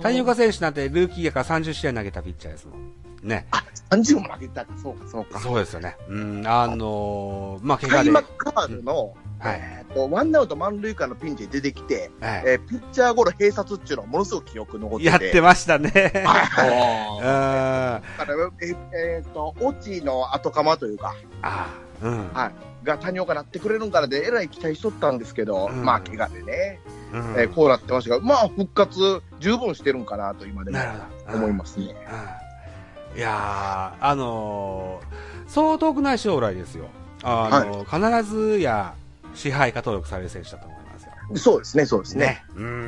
谷岡選手なんてルーキーやから30試合投げたピッチャーですもん。ね。 あ、30も投げたか、そうか、そうか。 そうですよね。まあ、怪我で。 開幕カードの、 はい。 ワンアウト満塁からのピンチに出てきて、ピッチャーゴロ併殺っていうのはものすごく記憶残ってて。 やってましたね。 だから、オチの後釜というか、はい。が谷岡なってくれるんからで、えらい期待しとったんですけど、まあ、怪我でね、こうなってましたが、まあ、復活十分してるんかなと今でも思いますね。 いやー、そう遠くない将来ですよ。必ずや支配下登録される選手だと思いますよ。 そうですね、そうですね。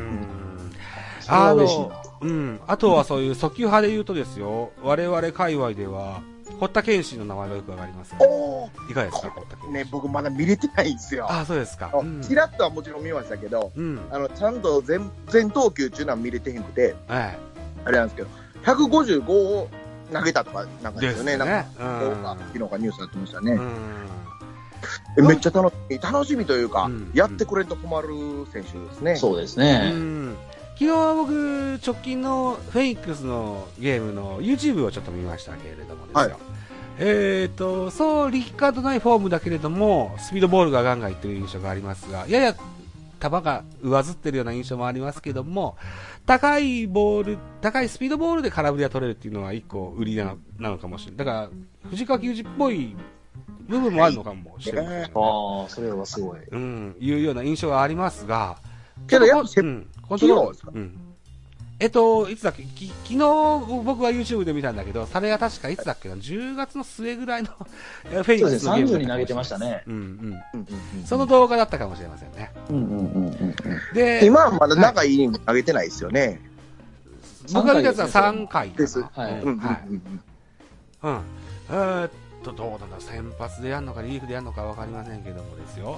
あとはそういう訴求派で言うとですよ、我々界隈では、堀田健信の名前がよくわかりますよ。いかがですか、堀田健信。 ね、僕まだ見れてないんですよ。 あ、そうですか。 ちらっとはもちろん見ましたけど、ちゃんと全投球っていうのは見れてへんくて、あれなんですけど、155を投げたとか、なんかですよね。なんか、昨日かニュースになってましたね。めっちゃ楽しみというか、やってくれんと困る選手ですね。 そうですね。 昨日僕、直近のフェイクスのゲームの YouTube をちょっと見ましたけれどもですよ。そう力感のないフォームだけれども、スピードボールがガンガンいってる印象がありますが、やや球が上ずってるような印象もありますけども、高いスピードボールで空振りが取れるっていうのは一個売りなのかもしれない。だから、藤川球児っぽい部分もあるのかもしれない、ね。 ああ、それはすごい。 いうような印象がありますが、 けどやっぱコントロールですか？いつだっけ昨日僕は YouTube で見たんだけど、それが確かいつだっけな、10月の末ぐらいのフェイクスのゲーム 30に投げてましたね。 その動画だったかもしれませんね。 で、今はまだ長いイニング投げてないですよね。 僕が見たやつは3回です。 どうなんだ、先発でやるのかリリーフでやるのか分かりませんけどもですよ。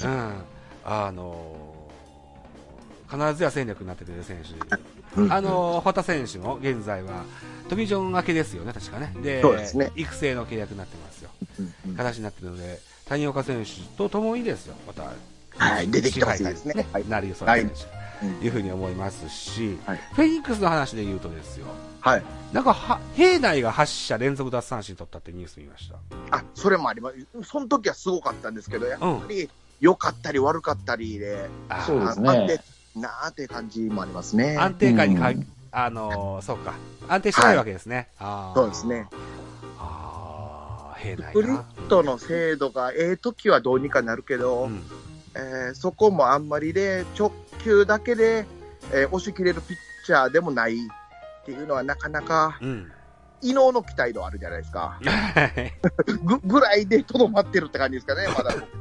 必ずや戦力になってくれる選手。堀田選手も現在はトミージョン明けですよね、確かね。で、育成の契約になってますよ。形になってるので、谷岡選手とともにですよ、また、 出てきてほしいですね。 なりそうな選手というふうに思いますし、フェニックスの話で言うとですよ、なんか、平内が8者連続奪三振取ったってニュース見ました。 それもあります。その時はすごかったんですけど、やっぱり良かったり悪かったりで、 そうですね。 なーって感じもありますね。 安定感にそうか。安定してないわけですね。 そうですね。 平内な。 スプリットの精度が時はどうにかなるけど、そこもあんまりで、直球だけで、押し切れるピッチャーでもないっていうのはなかなか、異能の期待度あるじゃないですか。ぐらいでとどまってるって感じですかね、まだ僕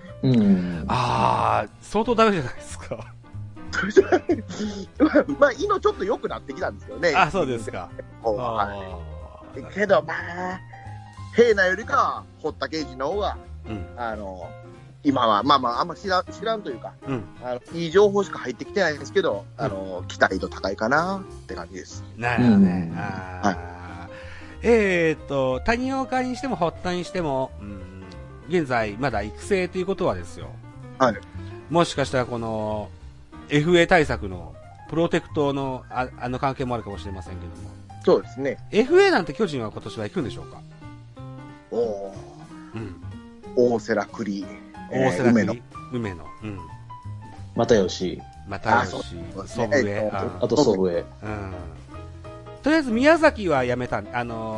は。相当ダメじゃないですか。 まあ、ちょっと良くなってきたんですよね。 そうですか。 けど、まあ、平内よりか、堀田健治の方が、今は、まあ、あんま知らんというか、いい情報しか入ってきてないんですけど、期待度高いかなって感じです。 なるほどね。谷岡にしても堀田にしても、現在まだ育成ということはですよ。もしかしたらこの、FA 対策のプロテクトの関係もあるかもしれませんけども。 そうですね。 FA なんて巨人は今年は行くんでしょうか？ 大瀬良栗、 梅野。 又吉、 祖父江。 あと祖父江。 とりあえず宮崎は辞めた、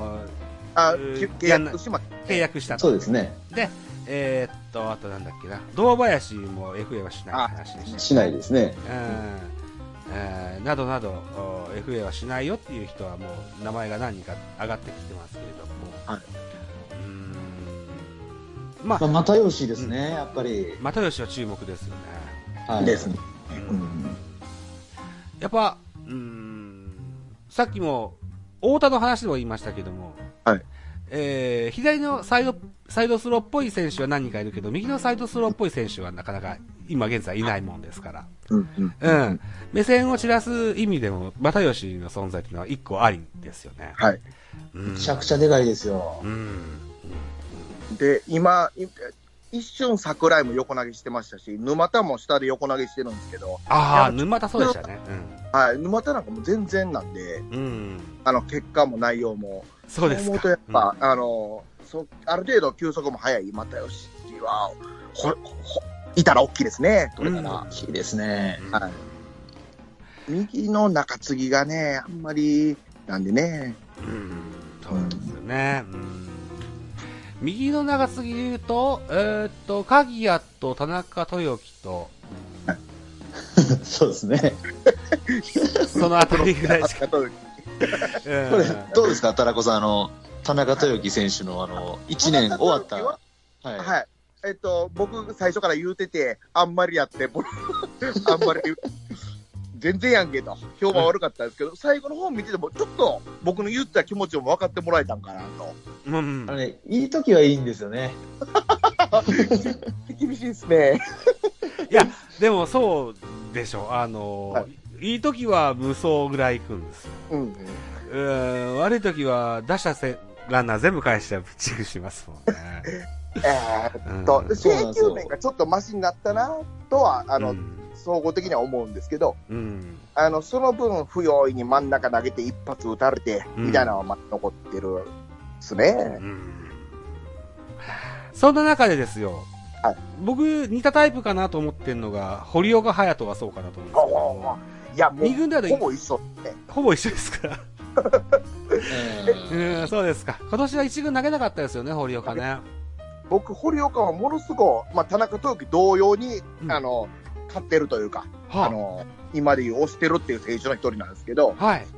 契約した。 そうですね。 で、あとなんだっけな、堂林も FA はしない話でした。 しないですね。 などなど FA はしないよっていう人はもう名前が何人か上がってきてますけれども、 又吉ですね、やっぱり。 又吉は注目ですよね。 ですね。 やっぱ、さっきも太田の話でも言いましたけども、左のサイドスローっぽい選手は何人かいるけど、右のサイドスローっぽい選手はなかなか今現在いないもんですから、目線を散らす意味でも又吉の存在というのは一個ありですよね。 めちゃくちゃでかいですよ。 で、今、 一瞬桜井も横投げしてましたし、沼田も下で横投げしてるんですけど。 ああ、沼田そうでしたね。 はい、沼田なんかもう全然なんで、結果も内容も。 そうですか。 そう思うとやっぱ、ある程度球速も速い又吉は、いたら大きいですね、これから。 大きいですね。 はい。右の中継ぎがね、あんまり、なんでね。 そうですよね。右の中継ぎで言うと、鍵谷と田中豊樹と、 そうですね。 そのあたりぐらいしか。 これ、どうですか、田中さん、田中豊樹選手の1年終わった。 はい。僕、最初から言うてて、あんまりやって、あんまり、全然やんけと、評判悪かったんですけど、最後の方見てても、ちょっと僕の言った気持ちも分かってもらえたんかなと。 いい時はいいんですよね。 厳しいですね。 いや、でもそうでしょ。いい時は無双ぐらい行くんですよ。悪い時は出したランナー全部返してピッチングしますもんね。 制球面がちょっとマシになったなとは、総合的には思うんですけど、その分不用意に真ん中投げて一発打たれて、みたいなのは残ってるですね。 そんな中でですよ、僕似たタイプかなと思ってるのが、堀岡隼人がそうかなと思うんですけど、 いや、もう 2軍ではほぼ一緒ね。 ほぼ一緒ですか。そうですか。今年は1軍投げなかったですよね、堀岡ね。 僕、堀岡はものすごい、田中豊樹同様に、勝ってるというか、今でいう押してるっていう選手の一人なんですけど、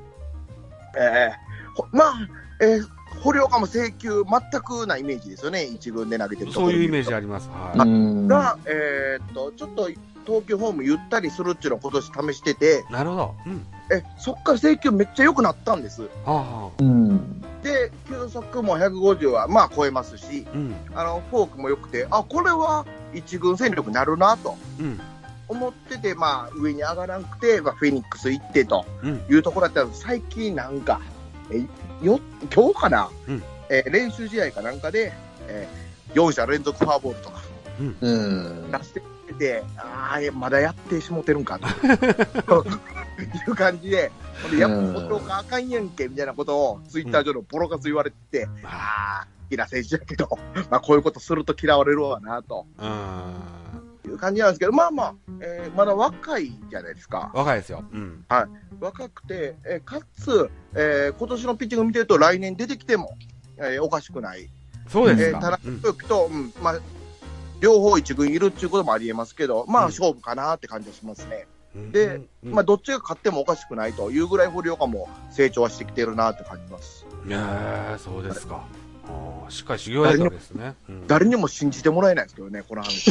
堀岡も制球全くなイメージですよね、一軍で投げてるところ。 そういうイメージあります。 が、ちょっと投球フォームゆったりするっていうのを今年試してて、 なるほど。 そっから制球めっちゃ良くなったんです。で、球速も150は超えますし、フォークも良くて、これは一軍戦力になるなと。思ってて、上に上がらなくて、フェニックス行ってというところだったんです。最近なんか、今日かな、練習試合かなんかで、4者連続フォアボールとか、出してて、まだやってしもてるんかという感じで、やっぱことかあかんやんけみたいなことをツイッター上のボロカス言われてて、好きな選手だけど、こういうことすると嫌われるわなと。いう感じなんですけど、まだ若いじゃないですか。 若いですよ。 若くて、かつ、今年のピッチング見てると来年出てきても、おかしくない。 そうですか。 田中豊樹と、両方一軍いるっていうこともありえますけど、勝負かなって感じがしますね。で、どっちが勝ってもおかしくないというぐらい堀岡も成長はしてきてるなって感じます。 そうですか。しっかり修行やったわけですね。 誰にも信じてもらえないですけどね、この話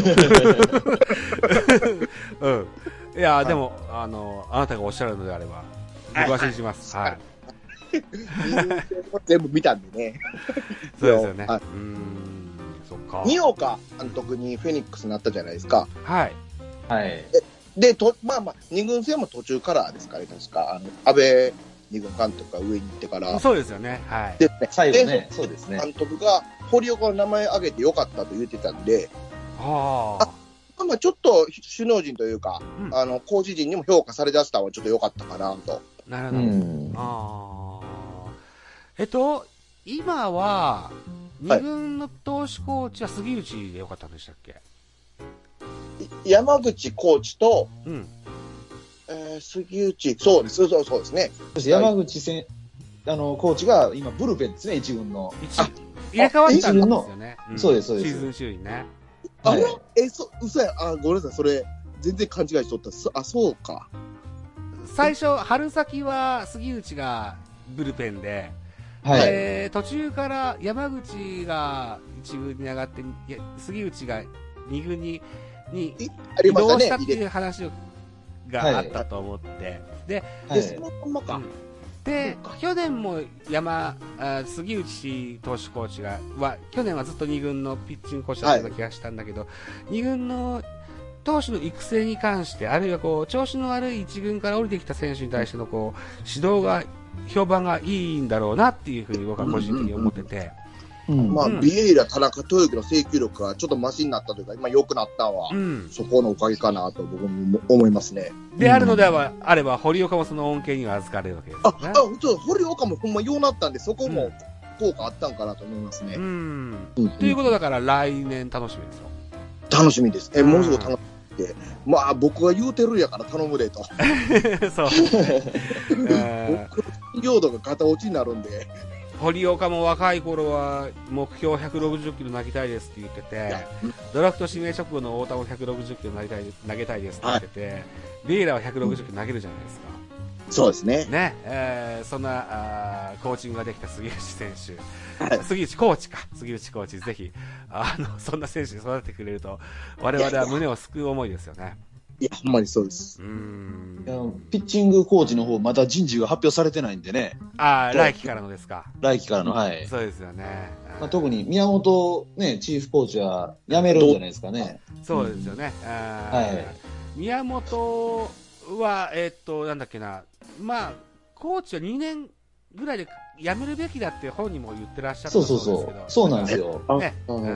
いや、でも、あなたがおっしゃるのであれば、僕は信じます。 全部見たんでね。 そうですよね。そっか。 二岡監督にフェニックスになったじゃないですか。で、二軍戦も途中からですかね、確か。安倍二軍監督が上に行ってから。 そうですよね。 で、 最後ね、そうですね。 監督が堀岡の名前挙げてよかったと言ってたんで、ちょっと首脳陣というか、コーチ陣にも評価されだしたのはちょっと良かったかなと。 なるほど。今は、二軍の投手コーチは杉内でよかったんでしたっけ？ 山口コーチと、杉内、そうですね。 山口コーチが今、ブルペンですね、一軍の。 入れ替わったんですよね。 そうです、そうです。 シーズン中にね。 嘘や、ごめんなさい、それ、全然勘違いしとった。そうか。 最初、春先は杉内がブルペンで、途中から山口が一軍に上がって、杉内が二軍に移動したっていう話があったと思って、で、去年も杉内投手コーチ去年はずっと2軍のピッチングコーチだったような気がしたんだけど、2軍の投手の育成に関して、あるいは調子の悪い1軍から降りてきた選手に対しての指導が、評判がいいんだろうなっていうふうに僕は個人的に思ってて、 まあ、ビエイラ、田中豊樹の制球力がちょっとマシになったというか、今良くなったのは、そこのおかげかなと僕も思いますね。 であるのであれば、堀岡もその恩恵には預かれるわけですね。 堀岡もほんまようなったんで、そこも効果あったんかなと思いますね。 ということだから、来年楽しみですよ。 楽しみです。ものすごく楽しみで。まあ、僕が言うてるんやから頼むでと。 そうですね。僕の領土が片落ちになるんで。 堀岡も若い頃は目標160キロ投げたいですって言ってて、ドラフト指名直後の太田も160キロ投げたいですって言ってて、ビエイラは160キロ投げるじゃないですか。 そうですね。 ね、そんなコーチングができた杉内選手、杉内コーチ、ぜひそんな選手に育ててくれると、我々は胸を救う思いですよね。 いや、ほんまにそうです。 ピッチングコーチの方、また人事が発表されてないんでね。 来季からのですか。 来季からの、はい。 そうですよね。 特に宮本ね、チーフコーチは辞めるんじゃないですかね。 そうですよね。宮本は、なんだっけな、まあ、コーチは2年ぐらいで辞めるべきだって本人も言ってらっしゃったそうですけど。 そうなんですよ。 ね、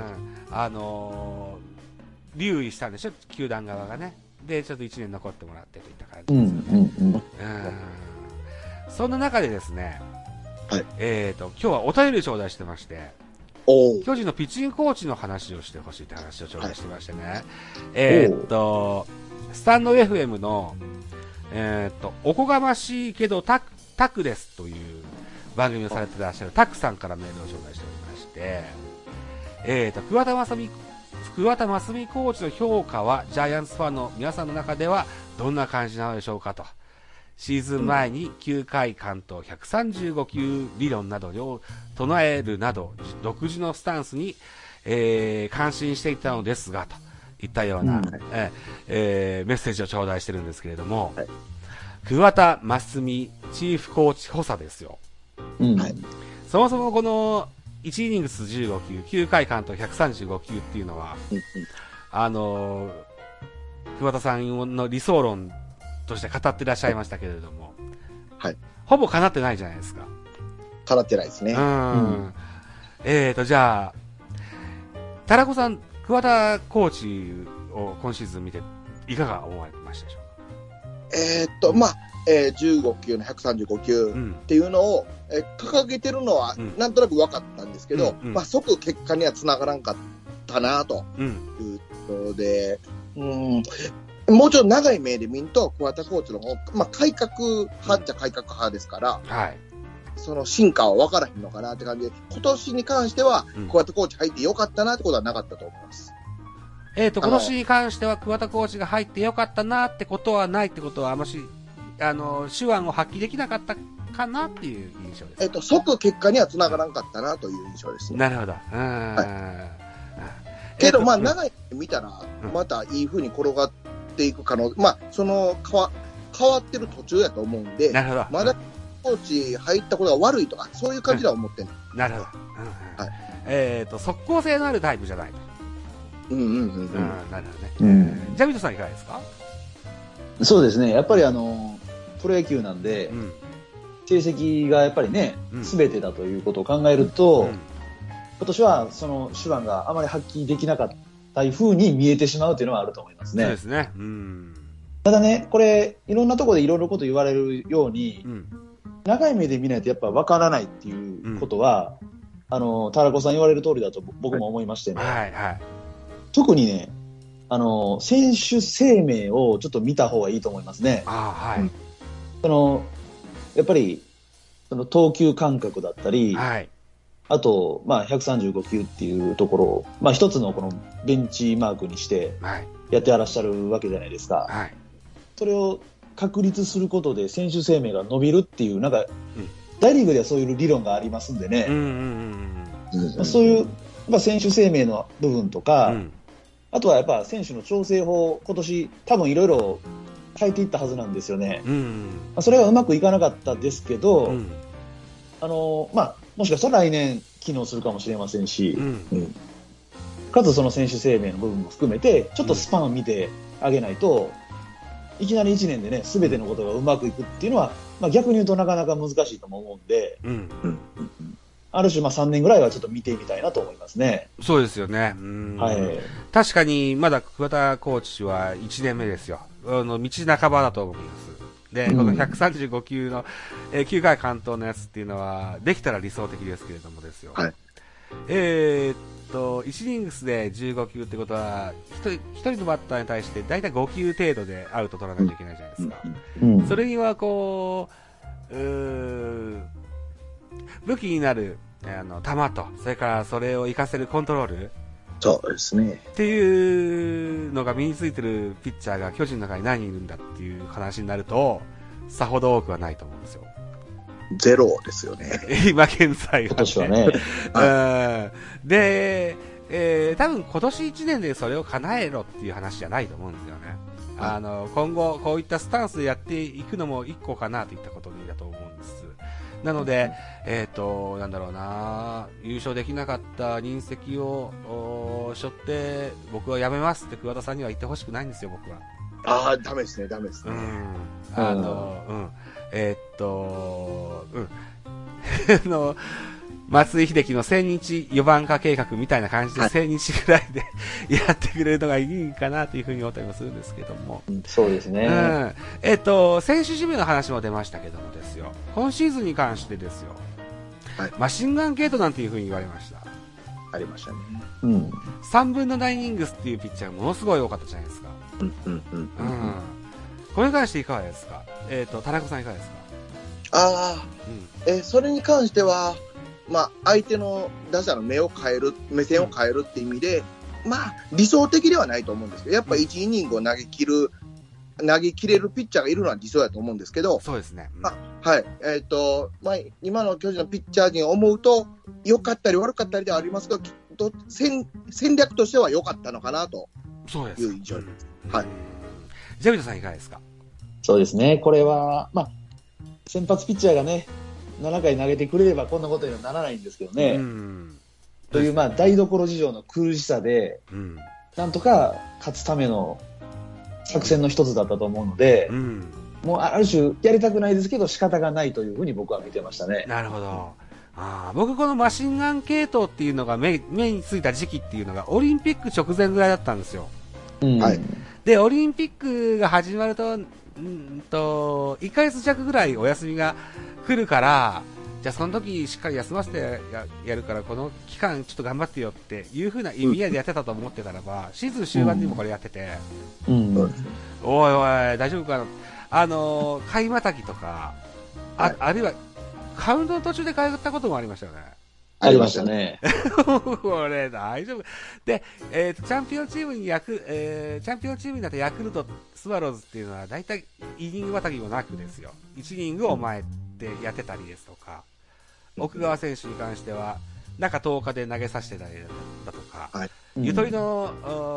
留意したんでしょ、球団側がね。で、ちょっと1年残ってもらってといった感じですよね。そんな中でですね、今日はお便り頂戴してまして、巨人のピッチングコーチの話をしてほしいって話を頂戴してましてね、スタンド FM の、おこがましいけどタクですという番組をされてらっしゃるタクさんからメールを頂戴しておりまして、桑田真澄コーチの評価はジャイアンツファンの皆さんの中ではどんな感じなのでしょうかと。シーズン前に9回完投135球理論などを唱えるなど独自のスタンスに、感心していたのですがといったような、メッセージを頂戴してるんですけれども、桑田真澄チーフコーチ補佐ですよ。そもそもこの1イニングス15球、9回完投135球っていうのは、桑田さんの理想論として語ってらっしゃいましたけれども、ほぼ叶ってないじゃないですか。 叶ってないですね。 じゃあ、タラコさん、桑田コーチを今シーズン見て、いかが思われましたでしょうか。 まあ、15球の135球っていうのを、掲げてるのはなんとなく分かったんですけど、まあ、即結果にはつながらんかったなということで、もうちょっと長い目で見ると桑田コーチの方、まあ、改革派っちゃ改革派ですから、その進化は分からへんのかなって感じで、今年に関しては桑田コーチ入ってよかったなってことはなかったと思います。 今年に関しては桑田コーチが入ってよかったなってことはないってことは、あんまし手腕を発揮できなかったかなっていう印象です。 即結果にはつながらんかったなという印象ですね。 なるほど。 けど、まあ、長い目見たら、またいい風に転がっていく可能、まあ、変わってる途中やと思うんで、 なるほど。 まだコーチ入ったことが悪いとか、そういう感じでは思ってない。 なるほど。即効性のあるタイプじゃないと。なるほどね。ジャビットさんいかがですか？ そうですね。やっぱりプロ野球なんで、成績がやっぱりね、全てだということを考えると、今年はその手腕があまり発揮できなかった風に見えてしまうというのはあると思いますね。 そうですね。 ただね、これいろんなところでいろいろこと言われるように、長い目で見ないとやっぱ分からないっていうことは、タラコさん言われる通りだと僕も思いましてね。特にね、選手生命をちょっと見た方がいいと思いますね。やっぱりその投球間隔だったり、あと、まあ、135球っていうところを、まあ、一つのこのベンチマークにしてやってらっしゃるわけじゃないですか。それを確立することで選手生命が伸びるっていう、なんか、大リーグではそういう理論がありますんでね、そういう、まあ、選手生命の部分とか、あとはやっぱ選手の調整法、今年多分いろいろ変えていったはずなんですよね。それがうまくいかなかったですけど、まあ、もしかしたら来年機能するかもしれませんし、かつその選手生命の部分も含めてちょっとスパンを見てあげないと、いきなり1年でね全てのことがうまくいくっていうのは、まあ、逆に言うとなかなか難しいとも思うんで、 ある種3年ぐらいはちょっと見てみたいなと思いますね。 そうですよね。 はい。 確かに、まだ桑田コーチは1年目ですよ。道半ばだと思います。で、この135球の、9回完投のやつっていうのは、できたら理想的ですけれどもですよ。 はい。 1イニングスで15球ってことは、1人のバッターに対して大体5球程度でアウト取らないといけないじゃないですか。それにはこう、武器になる球と、それからそれを活かせるコントロール。 そうですね。 っていうのが身についてるピッチャーが巨人の中に何人いるんだっていう話になると、さほど多くはないと思うんですよ。 ゼロですよね。 今現在は、ね。 今年はね。 で、多分今年1年でそれを叶えろっていう話じゃないと思うんですよね。今後こういったスタンスでやっていくのも一個かなといったことだと思うんです。なので、なんだろうな、優勝できなかった人石を背負って僕はやめますって桑田さんには言ってほしくないんですよ、僕は。 ああ、ダメですね、ダメですね。 松井秀喜の千日4番化計画みたいな感じで、1000日ぐらいでやってくれるのがいいかなというふうに思ったりもするんですけども。 そうですね。 選手守備の話も出ましたけどもですよ。今シーズンに関してですよ。はい、マシンガンゲートなんていうふうに言われました。 ありましたね。 3分の9イニングスっていうピッチャーがものすごい多かったじゃないですか。これに関していかがですか。田中さんいかがですか。 それに関しては、相手の打者の目線を変えるって意味で、理想的ではないと思うんですけど、やっぱ1イニングを投げ切れるピッチャーがいるのは理想だと思うんですけど、 そうですね。 はい。今の巨人のピッチャー陣を思うと、良かったり悪かったりではありますけど、戦略としては良かったのかなという印象です。はい。 ジャビトさんいかがですか。 そうですね。これは、先発ピッチャーがね、7回投げてくれればこんなことにはならないんですけどね。という台所事情の苦しさで、なんとか勝つための作戦の一つだったと思うので、もうある種やりたくないですけど仕方がないというふうに僕は見てましたね。 なるほど。僕このマシンガン系統っていうのが目についた時期っていうのがオリンピック直前ぐらいだったんですよ。で、オリンピックが始まると、1ヶ月弱ぐらいお休みが来るから、じゃあその時しっかり休ませて やるからこの期間ちょっと頑張ってよっていう風な意味合いでやってたと思ってたらば、シーズン終盤にもこれやってて、おいおい大丈夫かな、買いまたぎとか、あるいはカウントの途中で変えたこともありましたよね。 ありましたね。 これ大丈夫で、チャンピオンチームになったヤクルトスワローズっていうのは大体イニングまたぎもなくですよ、1イニングを前でやってたりですとか、奥川選手に関しては中10日で投げさせてたりだとか、ゆとりの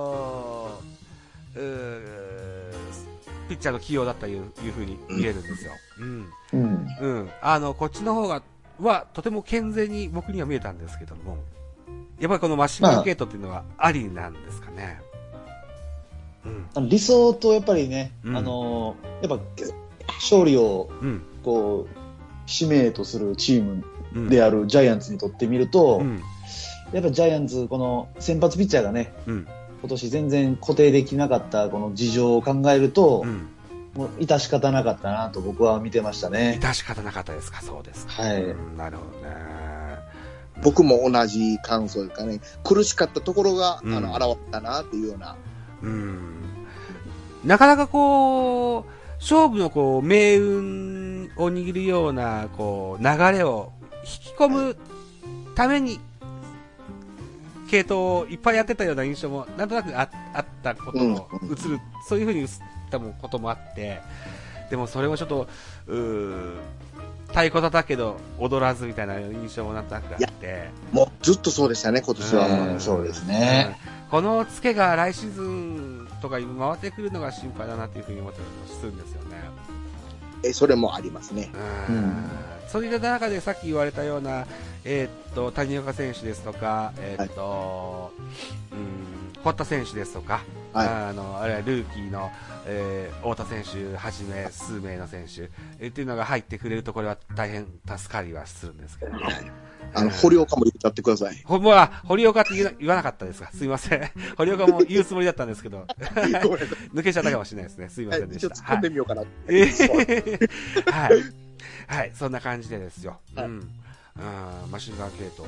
ピッチャーの起用だったというふうに見えるんですよ。こっちの方がとても健全に僕には見えたんですけども、やっぱりこのマシンガンゲートっていうのはありなんですかね。 理想とやっぱりね、やっぱ勝利を使命とするチームであるジャイアンツにとってみると、やっぱジャイアンツこの先発ピッチャーがね、今年全然固定できなかったこの事情を考えると、もう致し方なかったなと僕は見てましたね。 致し方なかったですか。そうですか。 はい。 なるほどね。 僕も同じ感想ですかね。苦しかったところが、現れたなっていうような。 なかなか勝負の命運を握るような流れを引き込むために系統をいっぱいやってたような印象もなんとなくあったことも映る、そういう風に映ったこともあって、でもそれもちょっと太鼓叩けど踊らずみたいな印象もなんとなくあって、 もうずっとそうでしたね、今年は。 そうですね。 このツケが来シーズンとかに回ってくるのが心配だなというふうに思ったりもするんですよね。 それもありますね。 そういった中でさっき言われた堀田選手ですとか、 はい、 あれはルーキーの、太田選手はじめ数名の選手、っていうのが入ってくれるとこれは大変助かりはするんですけど、 堀岡も入れちゃってください。 堀岡って言わなかったですか、すいません。堀岡も言うつもりだったんですけど、抜けちゃったかもしれないですね。すいませんでした。 ちょっと突っ込んでみようかな。 はい。はい、そんな感じでですよ。 はい、 マシンガン系統。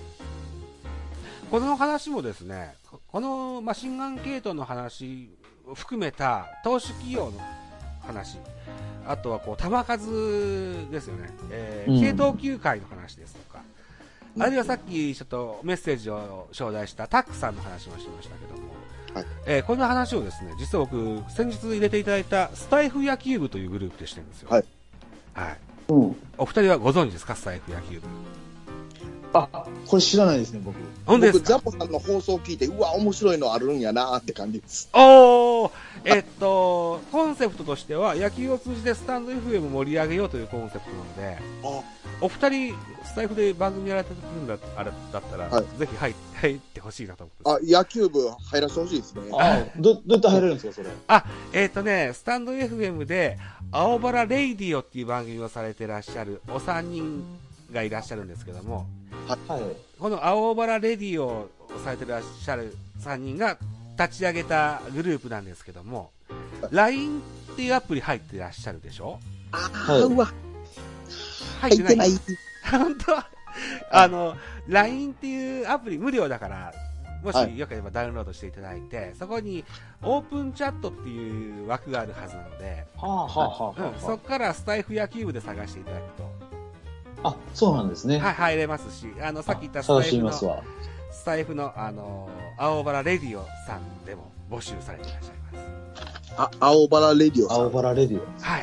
この話もですね、このマシンガン系統の話を含めた投手企業の話、あとはこう球数ですよね、系統球界の話ですとか、あるいはさっきちょっとメッセージを頂戴したタックさんの話もしましたけども、はい、この話をですね、実は僕先日入れていただいたスタイフ野球部というグループでしてるんですよ。はい、はい、お二人はご存知ですか、スタイフ野球部。 これ知らないですね、僕。 僕、ザポさんの放送を聞いて、うわ、面白いのあるんやなって感じです。 コンセプトとしては、野球を通じてスタンド FM を盛り上げようというコンセプトなので、お二人、スタイフで番組やられてるんだったら、はい、ぜひ入ってほしいなと思って。 野球部入らせてほしいですね。 どうやって入れるんですか、それ。 スタンド FM で、青バラレイディオっていう番組をされてらっしゃるお三人がいらっしゃるんですけども、はい、この青バラレディオをされてらっしゃる3人が立ち上げたグループなんですけども、LINE っていうアプリ入ってらっしゃるでしょ。 うわ、 入ってない。本当LINE っていうアプリ無料だから、もしよければダウンロードしていただいて、そこにオープンチャットっていう枠があるはずなので、そこからスタイフ野球部で探していただくと、 そうなんですね。 はい、入れますし、さっき言ったスタイフの、青バラレディオさんでも募集されていらっしゃいます。 青バラレディオさん。 青バラレディオ。 はい。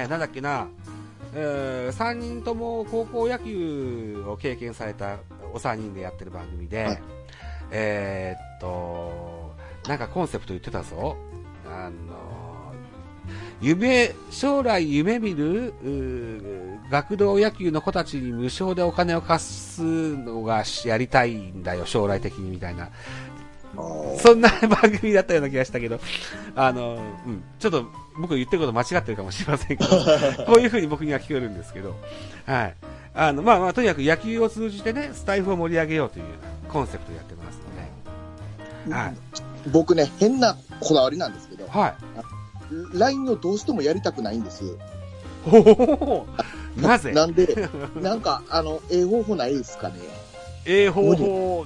なんだっけな、3人とも高校野球を経験されたお3人でやってる番組で、はい、なんかコンセプト言ってたぞ。将来夢見る学童野球の子たちに無償でお金を貸すのがやりたいんだよ、将来的にみたいな。そんな番組だったような気がしたけど、ちょっと僕言ってること間違ってるかもしれませんけど、こういう風に僕には聞こえるんですけど、はい。とにかく野球を通じてね、スタイフを盛り上げようというコンセプトをやってますので、はい。 僕ね、変なこだわりなんですけど、 はい。 LINE をどうしてもやりたくないんです。 なぜ？ なんで、なんか、方法ないですかね。 方法。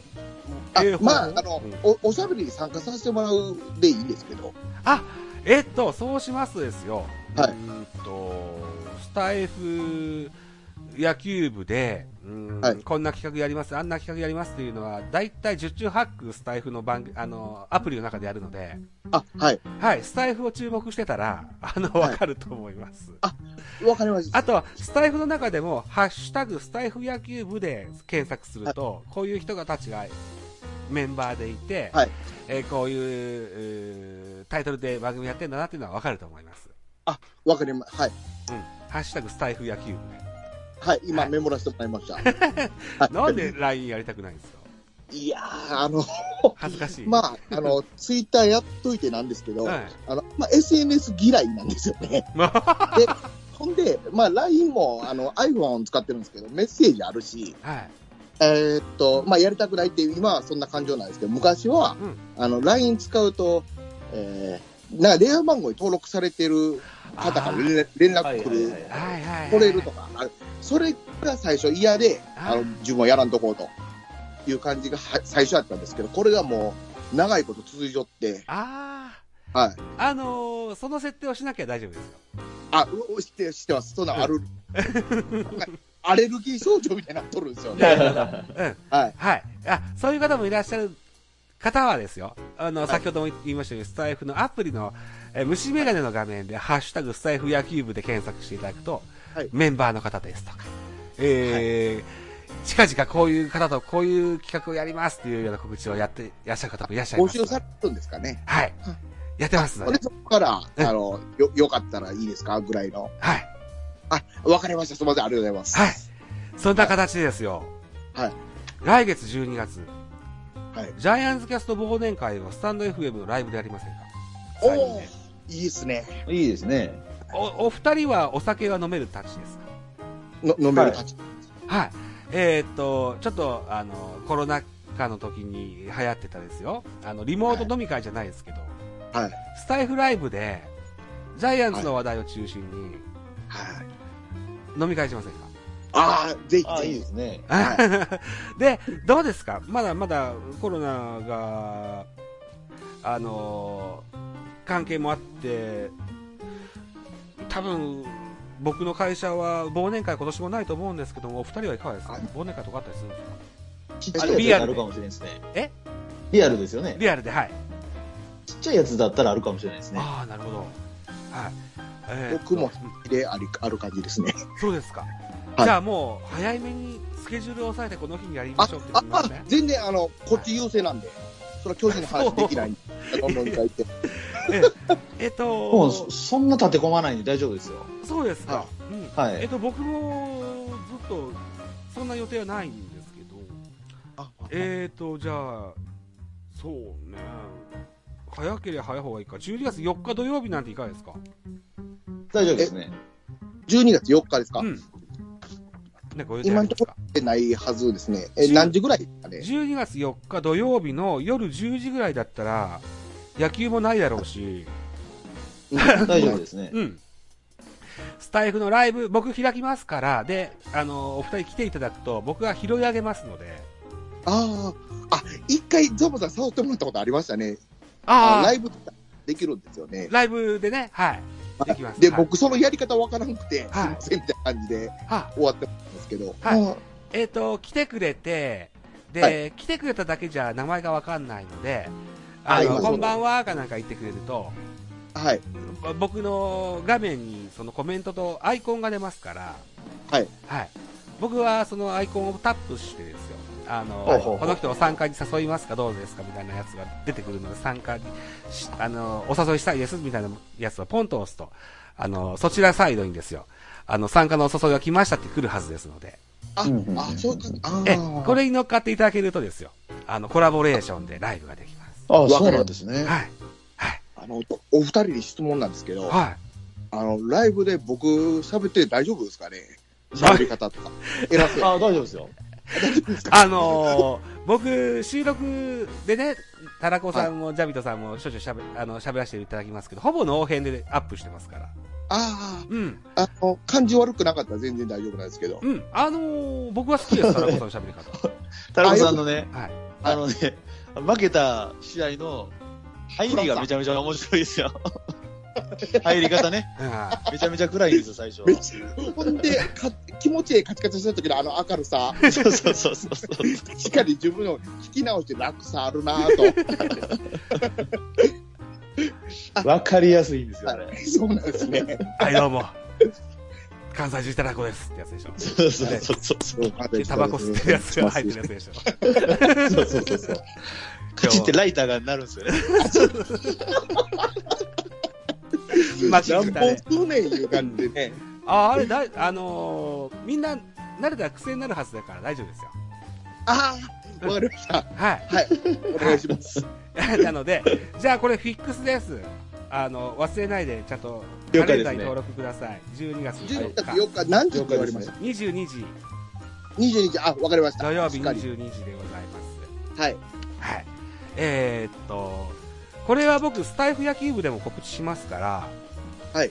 おしゃべりに参加させてもらうでいいんですけど。 そうしますとですよ。 はい。 スタイフ野球部で、はい、こんな企画やります、あんな企画やりますっていうのは、だいたい十中八九スタイフのアプリの中でやるので、 はい。 はい、スタイフを注目してたら、わかると思います。 わかりました。 あとは、スタイフの中でも、ハッシュタグスタイフ野球部で検索すると、こういう人たちがメンバーでいて、はい、こういうタイトルで番組やってるんだなっていうのはわかると思います。 わかります。はい。 ハッシュタグスタイフ野球部で。 はい、今メモらせてもらいました。 なんで LINE やりたくないんですか？ いや恥ずかしい。 ツイッターやっといてなんですけど、SNS 嫌いなんですよね。で、ほんで、LINE もiPhone 使ってるんですけど、メッセージあるし、やりたくないっていう、今はそんな感情なんですけど、昔は、LINE 使うと、なんか電話番号に登録されてる方から連絡来る、取れるとか、それが最初嫌で、自分はやらんとこうという感じが最初だったんですけど、これがもう長いこと続いちゃって、はい。 その設定をしなきゃ大丈夫ですよ。 知ってます。そんなある。アレルギー症状みたいになっとるんですよね。 はい。そういう方もいらっしゃる方はですよ。先ほども言いましたように、スタイフのアプリの、虫眼鏡の画面で、ハッシュタグスタイフ野球部で検索していただくと、メンバーの方ですとか、近々こういう方とこういう企画をやりますっていうような告知をやっていらっしゃる方もいらっしゃいます。 募集されるんですかね。 はい。やってますので。 そこから、よかったらいいですかぐらいの。 はい。 わかりました。すみません。ありがとうございます。 はい。そんな形ですよ。 はい。 来月12月、 ジャイアンツキャスト忘年会をスタンド FM のライブでやりませんか？ おー、いいですね。 いいですね。 お二人はお酒は飲めるたちですか？飲めるたち。 はい。ちょっと、コロナ禍の時に流行ってたですよ。リモート飲み会じゃないですけど、 はい。 スタイフライブで、ジャイアンツの話題を中心に、 はい。 飲み会しませんか？ ああ、ぜひぜひ。 いいですね。 はい。で、どうですか？まだまだコロナが、関係もあって、多分、僕の会社は忘年会今年もないと思うんですけども、お二人はいかがですか？忘年会とかあったりするんですか？ ちっちゃいやつだったらあるかもしれないですね。 え？ リアルですよね。 リアルで、はい。 ちっちゃいやつだったらあるかもしれないですね。 ああ、なるほど。はい。 僕もである感じですね。 そうですか。 はい、 じゃあもう、早めにスケジュールを押さえてこの日にやりましょうって言いますね。 全然、こっち優勢なんで、それは巨人の話できないんで、飲み会って。 もう、そんな立て込まないんで大丈夫ですよ。 そうですか。 はい。 僕も、ずっと、そんな予定はないんですけど、じゃあ、そうね、早ければ早い方がいいか。12月4日土曜日なんていかがですか？ 大丈夫ですね。 12月4日ですか？ 今のところってないはずですね。何時ぐらいですかね ？12月4日土曜日の夜10時ぐらいだったら、野球もないだろうし、 大丈夫ですね。 スタイフのライブ、僕開きますから、で、お二人来ていただくと、僕が拾い上げますので。 一回、ゾボさん誘ってもらったことありましたね。ライブできるんですよね。 ライブでね、はい。できます。 で、僕、そのやり方わからなくて、すいませんって感じで終わってますけど。 来てくれて、で、来てくれただけじゃ名前がわかんないので、こんばんはかなんか言ってくれると、 はい。 僕の画面にそのコメントとアイコンが出ますから、 はい。 はい。僕はそのアイコンをタップしてですよ。この人を参加に誘いますかどうですかみたいなやつが出てくるので、参加にお誘いしたいですみたいなやつをポンと押すと、そちらサイドにですよ、参加のお誘いが来ましたって来るはずですので。 そうか。 これに乗っかっていただけるとですよ、コラボレーションでライブができます。 そうなんですね。 はい。 お二人に質問なんですけど、 はい。 ライブで僕喋って大丈夫ですかね？喋り方とか。 大丈夫ですよ。 僕、収録でね、タラコさんもジャビトさんもしょっちゅう喋らせていただきますけど、ほぼノー編でアップしてますから。 感じ悪くなかったら全然大丈夫なんですけど。 僕は好きです、タラコさんの喋り方。 タラコさんのね、負けた試合の入りがめちゃめちゃ面白いですよ。入り方ね。めちゃめちゃ暗いんですよ、最初。 ほんで、気持ちいいカチカチした時の明るさ。 そう。 確かに自分の聞き直して楽さあるなぁと。わかりやすいんですよね。 そうなんですね。 はい、どうも。関西人タラコですってやつでしょ。そう。タバコ吸ってるやつが入ってるやつでしょ。 そう。カチってライターがなるんですよね。 何本数年いう感じでね。 みんな慣れたら癖になるはずだから大丈夫ですよ。 わかりました。 はい。 お願いします。 なので、じゃあこれフィックスです。忘れないでちゃんとカレンダーに登録ください。12月 4日、何時って言われました？ 22時。 22時、わかりました。 土曜日22時でございます。 はい。 はい。これは僕、スタイフ野球部でも告知しますから、 はい。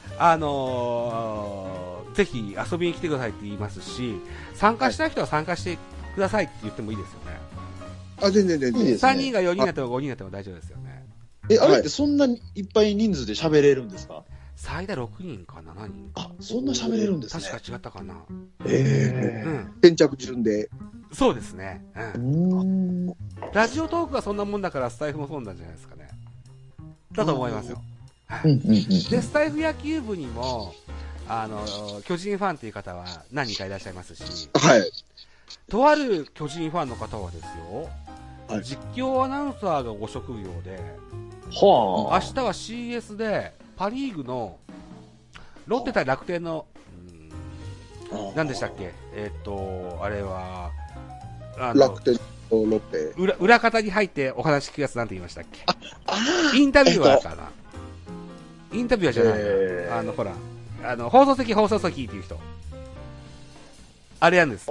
ぜひ遊びに来てくださいって言いますし、参加したい人は参加してくださいって言ってもいいですよね。 全然。 3人が4人になっても5人になっても大丈夫ですよね。 あれってそんなにいっぱい人数で喋れるんですか？ 最大6人か7人か。 そんな喋れるんですね。 確か違ったかな。 先着順で。 そうですね。ラジオトークがそんなもんだからスタイフもそうなんじゃないですかね。だと思いますよ。で、スタイフ野球部にも、巨人ファンという方は何人かいらっしゃいますし、 はい。 とある巨人ファンの方はですよ、実況アナウンサーがご職業で、明日は CS でパリーグのロッテ対楽天の、何でしたっけ？あれは、 楽天ロッテ。 裏方に入ってお話聞くやつなんて言いましたっけ？インタビュアーかな、インタビュアーじゃないな。ほら、放送席っていう人。あれやんです。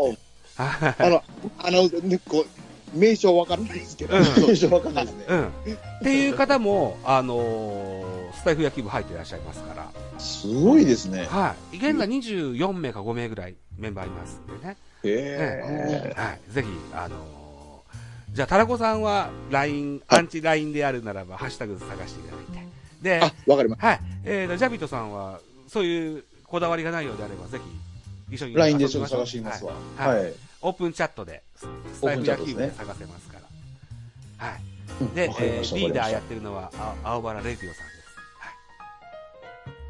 名称わからないですけど。名称わかんないですね。 っていう方も、スタイフ野球部入っていらっしゃいますから。 すごいですね。 はい。現在24名か5名ぐらいメンバーいますんでね。はい。ぜひ、じゃあ、タラコさんは LINE、アンチ LINE であるならば、ハッシュタグ探していただいて。で、 わかります。 はい。ジャビットさんは、そういうこだわりがないようであれば、ぜひ、一緒に LINE でちょっと探してみますわ。 はい。オープンチャットで、スタイフ野球部で探せますから。はい。で、リーダーやってるのは、青原レディオさんです。はい。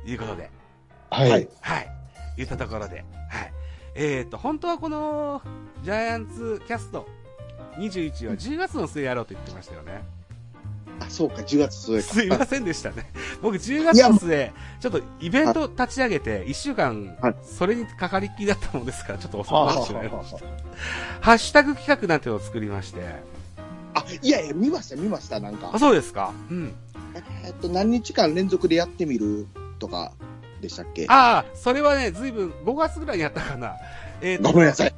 いうことで。 はい。はい。 言ったところで。はい。本当はこの、ジャイアンツキャスト21は10月の末やろうと言ってましたよね。 そうか、10月末か。 すいませんでしたね。僕10月の末、ちょっとイベント立ち上げて、1週間、それにかかりっきりだったもんですから、ちょっと遅くなってしまいました。ハッシュタグ企画なんてのを作りまして。 いや、見ました、なんか。 そうですか。うん。 何日間連続でやってみるとかでしたっけ？ それはね、ずいぶん、5月ぐらいにやったかな。 ごめんなさい。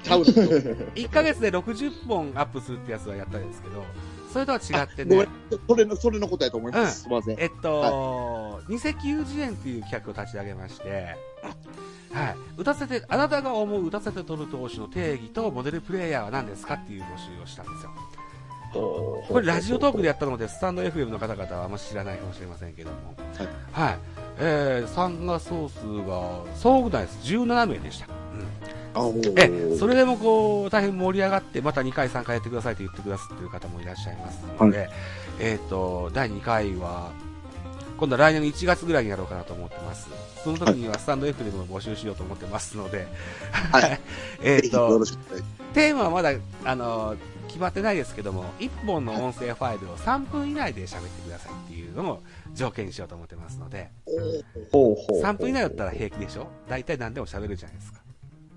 1ヶ月で60本アップするってやつはやったんですけど、それとは違ってね。 それのことやと思います。すみません。 偽球児園っていう企画を立ち上げまして、はい。あなたが思う打たせて取る投手の定義とモデルプレイヤーは何ですかっていう募集をしたんですよ。これラジオトークでやったので、スタンド FM の方々はあんまり知らないかもしれませんけども。はい。参加総数が、総ぐらいです。17名でした。それでもこう、大変盛り上がって、また2回3回やってくださいと言ってくださっている方もいらっしゃいますので、第2回は、今度は来年の1月ぐらいにやろうかなと思ってます。その時にはスタンド F でも募集しようと思ってますので、テーマはまだ、決まってないですけども、1本の音声ファイルを3分以内で喋ってくださいっていうのを条件にしようと思ってますので、3分以内だったら平気でしょ？大体何でも喋るじゃないですか。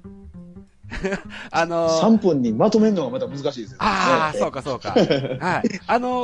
3分にまとめるのがまた難しいですよね。 そうか。はい。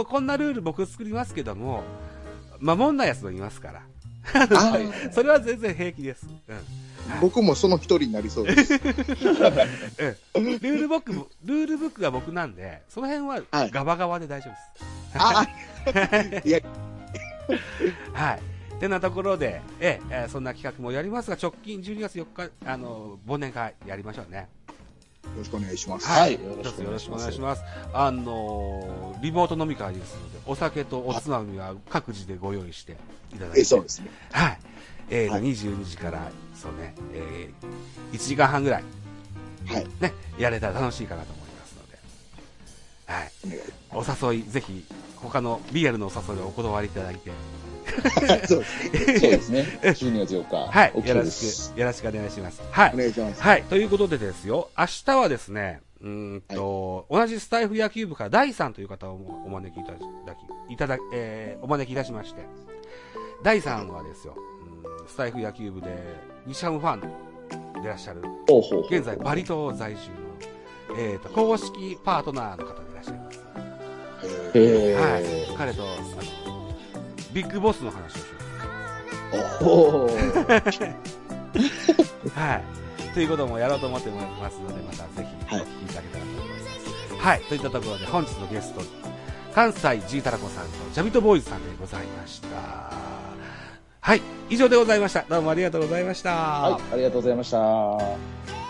こんなルール僕作りますけども、守んないやつもいますから。それは全然平気です。 僕もその一人になりそうです。ルールブックが僕なんで、その辺はガバガバで大丈夫です。はい。てなところで、そんな企画もやりますが、直近12月4日、忘年会やりましょうね。 よろしくお願いします。 はい。よろしくお願いします。リモート飲み会ですので、お酒とおつまみは各自でご用意していただいて。 そうですね。 はい。22時から、そうね、1時間半ぐらい、ね、やれたら楽しいかなと思いますので、はい。お誘い、ぜひ、他のリアルのお誘いをお断りいただいて、 そうですね。12月4日。 はい。よろしくお願いします。はい。 お願いします。 はい。ということでですよ、明日はですね、同じスタイフ野球部から第3という方をお招きいたしまして、第3はですよ、スタイフ野球部で西ハムファンでいらっしゃる、現在バリ島在住の、公式パートナーの方でいらっしゃいます。はい。彼と、ビッグボスの話をしよう。はい。ということもやろうと思ってますので、またぜひお聞きいただけたらと思います。はい。といったところで本日のゲスト、関西 G タラコさんとジャビットボーイズさんでございました。はい。以上でございました。どうもありがとうございました。 はい。ありがとうございました。